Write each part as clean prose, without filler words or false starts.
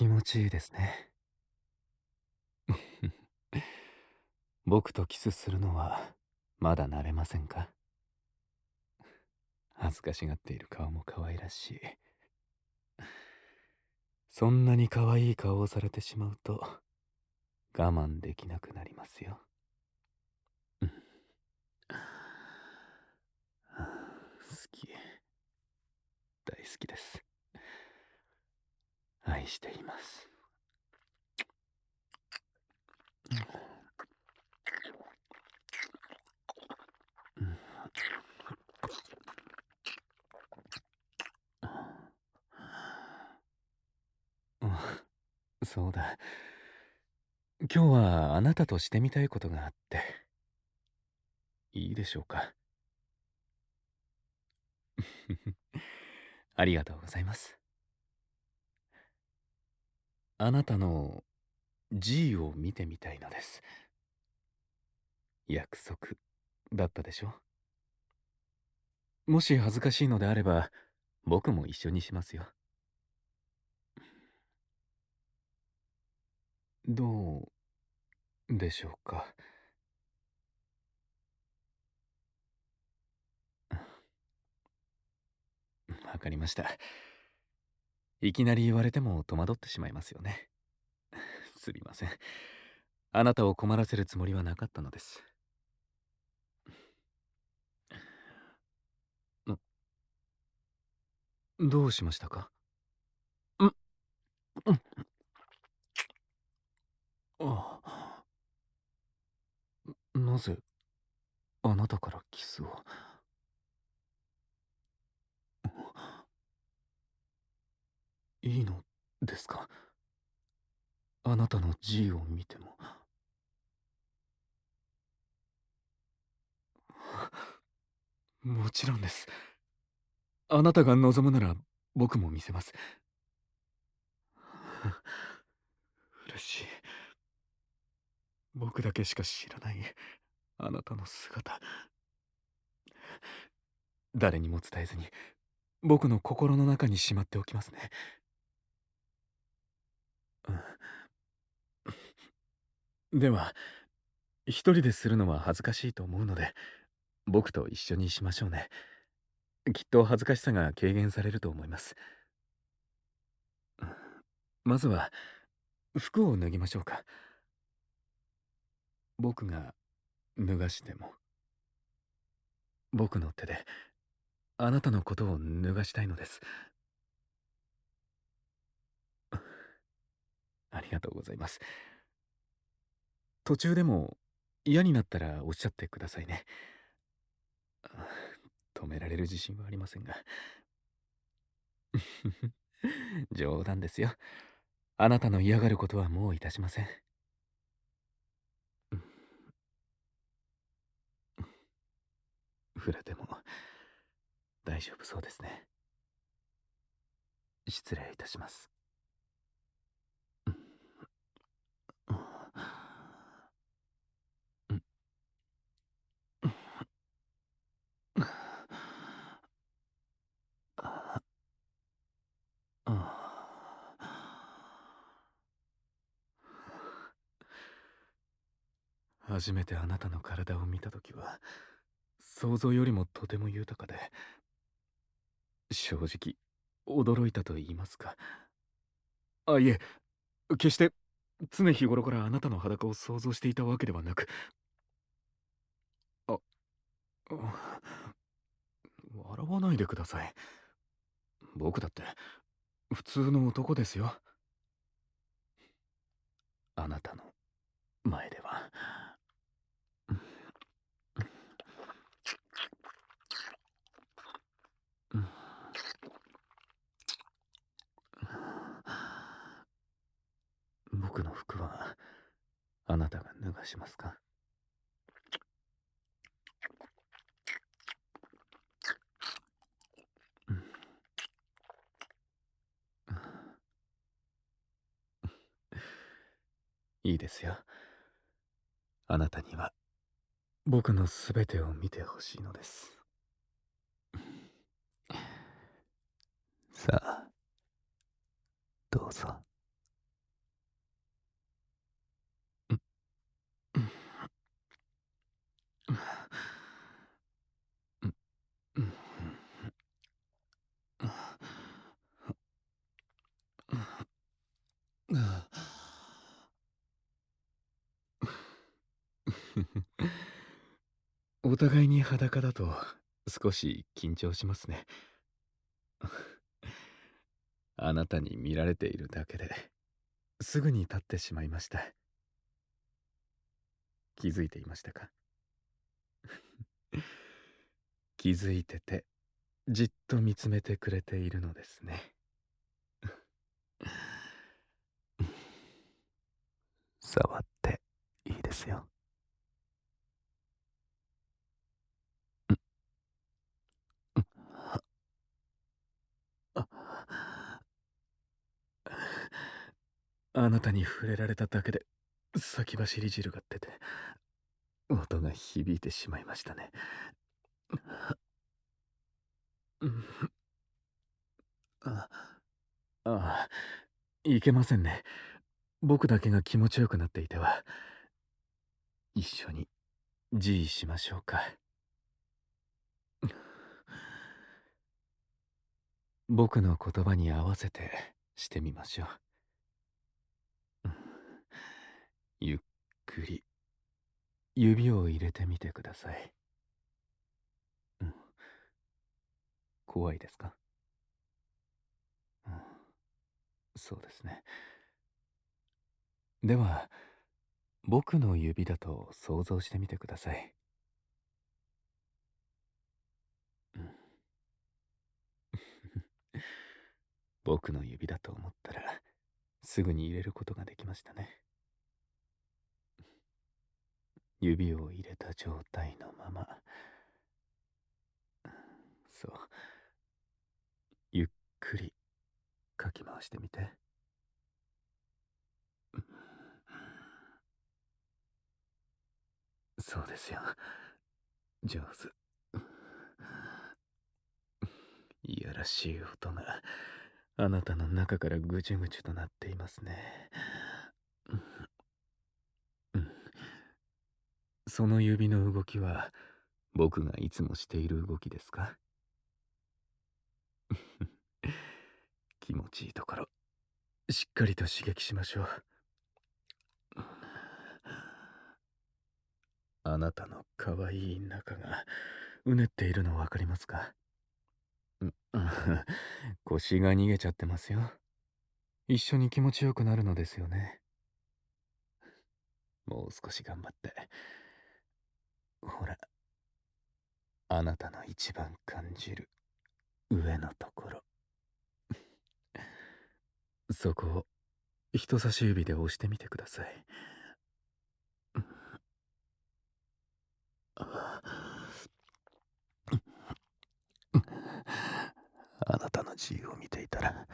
気持ちいいですね。僕とキスするのはまだ慣れませんか？恥ずかしがっている顔も可愛らしい。そんなに可愛い顔をされてしまうと我慢できなくなりますよ。うん。好き。大好きです。愛しています。うん。うん。そうだ。今日はあなたとしてみたいことがあって、いいでしょうか？ありがとうございます。あなたの G を見てみたいのです。約束だったでしょ？もし恥ずかしいのであれば、僕も一緒にしますよ。どうでしょうか？わかりました。いきなり言われても戸惑ってしまいますよね。すみません。あなたを困らせるつもりはなかったのです。どうしましたか？ん、うん、あなぜあなたからキスを？いいのですか？あなたの G を見ても。もちろんです。あなたが望むなら僕も見せます。嬉しい。僕だけしか知らないあなたの姿。誰にも伝えずに僕の心の中にしまっておきますね。では、一人でするのは恥ずかしいと思うので、僕と一緒にしましょうね。きっと恥ずかしさが軽減されると思います。まずは、服を脱ぎましょうか。僕が脱がしても、僕の手であなたのことを脱がしたいのです。ありがとうございます。途中でも嫌になったらおっしゃってくださいね。止められる自信はありませんが。冗談ですよ。あなたの嫌がることはもういたしません。触れても大丈夫そうですね。失礼いたします。初めてあなたの体を見たときは、想像よりもとても豊かで、正直、驚いたと言いますか。あ、いえ、決して常日頃からあなたの裸を想像していたわけではなく、あ、笑わないでください。僕だって普通の男ですよ。あなたの前では。僕の服はあなたが脱がしますか？いいですよ。あなたには僕のすべてを見てほしいのです。さあ、どうぞ。 お互いに裸だと少し緊張しますね。あなたに見られているだけですぐに立ってしまいました。気づいていましたか？気づいててじっと見つめてくれているのですね。触っていいですよ。あなたに触れられただけで先走り汁が出て音が響いてしまいましたね。うんああ、いけませんね。僕だけが気持ちよくなっていては。一緒に G しましょうか。僕の言葉に合わせてしてみましょう。ゆっくり指を入れてみてください。怖いですか？そうですね。では、僕の指だと想像してみてください。僕の指だと思ったら、すぐに入れることができましたね。指を入れた状態のまま、そう、ゆっくりかき回してみて。そうですよ。上手。いやらしい音があなたの中からぐちゅぐちゅとなっていますね。その指の動きは僕がいつもしている動きですか？気持ちいいところしっかりと刺激しましょう。あなたの可愛い中がうねっているの分かりますか？腰が逃げちゃってますよ。一緒に気持ちよくなるのですよね。もう少し頑張って。ほら、あなたの一番感じる上のところ、そこを人差し指で押してみてください。あなたの G を見ていたら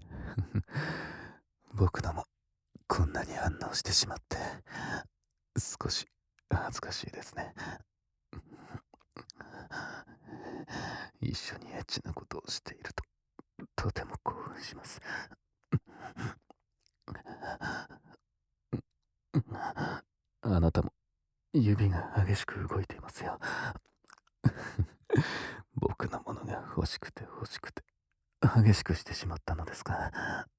僕のもこんなに反応してしまって少し恥ずかしいですね。一緒にエッチなことをしているととても興奮します。あなたも指が激しく動いていますよ。僕のものが欲しくて欲しくて激しくしてしまったのですが。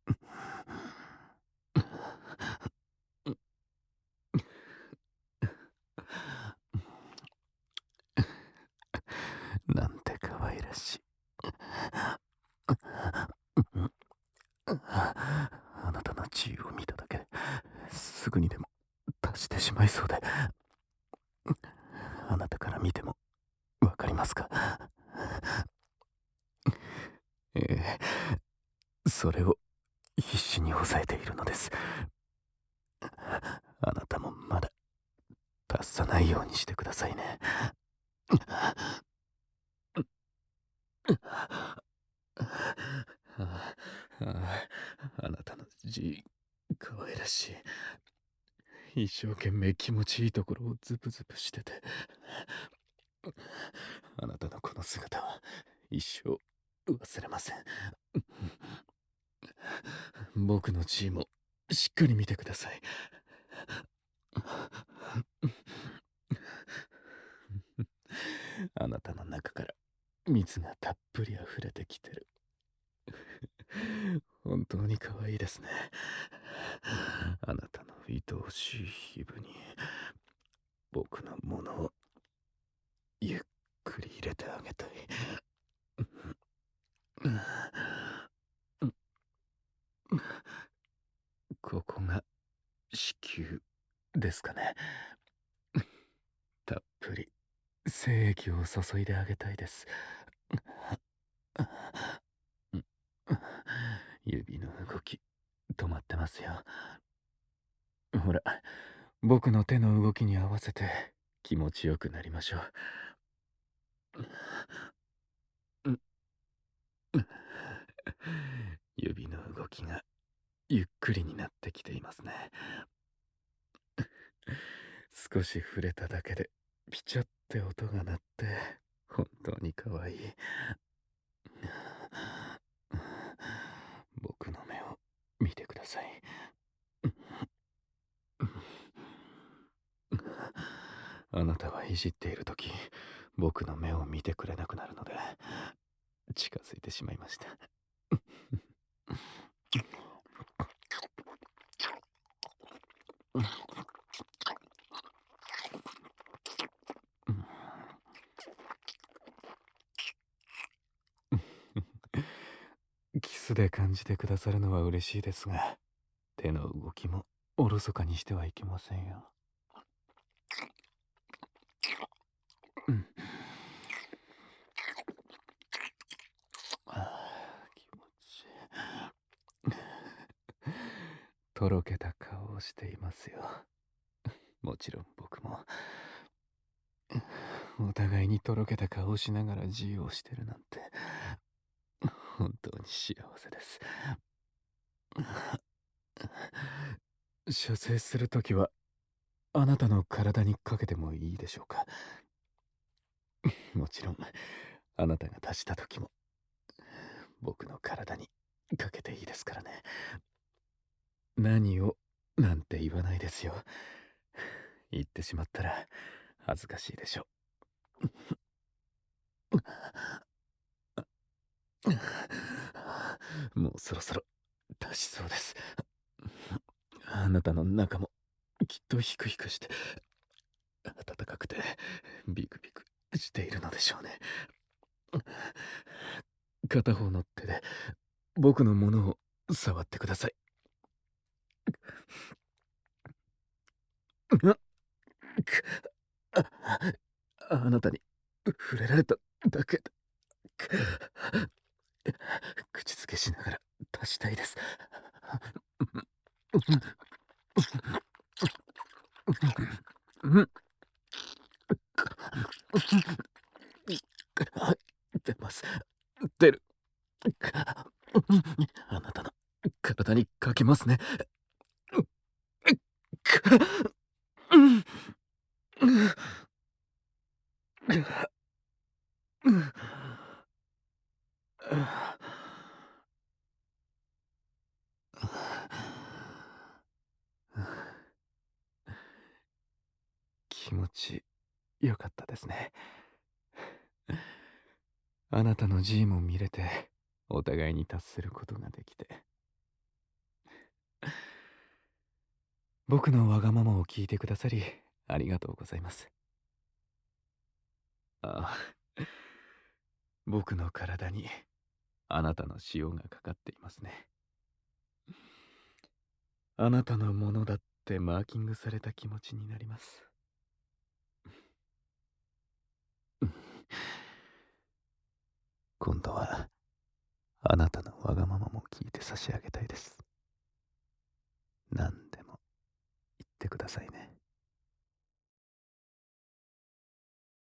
なんて可愛らしい。あなたの自由を見ただけですぐにでも達してしまいそうで。あなたから見てもわかりますか？えそれを必死に抑えているのです。あなたもまだ達さないようにしてくださいね。あなたの字可愛らしい。一生懸命気持ちいいところをズブズブしてて、あなたのこの姿は一生忘れません。僕の字もしっかり見てください。あなたの中から蜜がたっぷり溢れてきてる。本当に可愛いですね。あなたの愛おしい皮膚に僕ここが子宮ですかね。たっぷり精液を注いであげたいです。指の動き止まってますよ。ほら、僕の手の動きに合わせて気持ちよくなりましょう。指の動きがゆっくりになってきていますね。少し触れただけでピチャって音が鳴って本当に可愛い。僕の目を見てください。あなたはいじっているとき、僕の目を見てくれなくなるので、近づいてしまいました。キスで感じてくださるのは嬉しいですが、手の動きもおろそかにしてはいけませんよ。気持ちいい。とろけた顔をしていますよ。もちろん僕もお互いにとろけた顔をしながら自由をしてるなんて本当に幸せです。射精するときはあなたの体にかけてもいいでしょうか。もちろんあなたが出したときも僕の体にかけていいですからね。何をなんて言わないですよ。言ってしまったら恥ずかしいでしょう。もうそろそろ出しそうです。あなたの中もきっとヒクヒクして暖かくてビクビクしているのでしょうね。片方の手で僕のものを触ってください。ああなたに触れられただけで口づけしながら出したいです。出ます。出る。あなたの体にかけますね。気持ちよかったですね。あなたの G も見れてお互いに達することができて、僕のわがままを聞いてくださりありがとうございます。ああ、僕の体にあなたの塩がかかっていますね。あなたのものだってマーキングされた気持ちになります。今度はあなたのわがままも聞いて差し上げたいです。何でも言ってくださいね。